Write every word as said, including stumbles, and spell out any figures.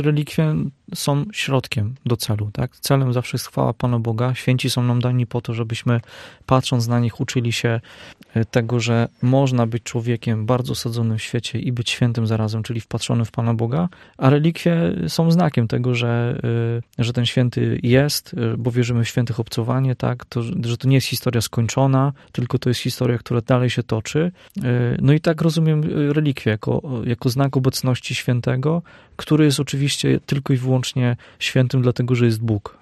Relikwie są środkiem do celu, tak? Celem zawsze jest chwała Pana Boga. Święci są nam dani po to, żebyśmy patrząc na nich uczyli się tego, że można być człowiekiem bardzo osadzonym w świecie i być świętym zarazem, czyli wpatrzonym w Pana Boga, a relikwie są znakiem tego, że, że ten święty jest, bo wierzymy w świętych obcowanie, tak? To, że to nie jest historia skończona, tylko to jest historia, która dalej się toczy. No i tak rozumiem relikwie jako, jako znak obecności świętego, który jest oczywiście tylko i wyłącznie świętym dlatego, że jest Bóg.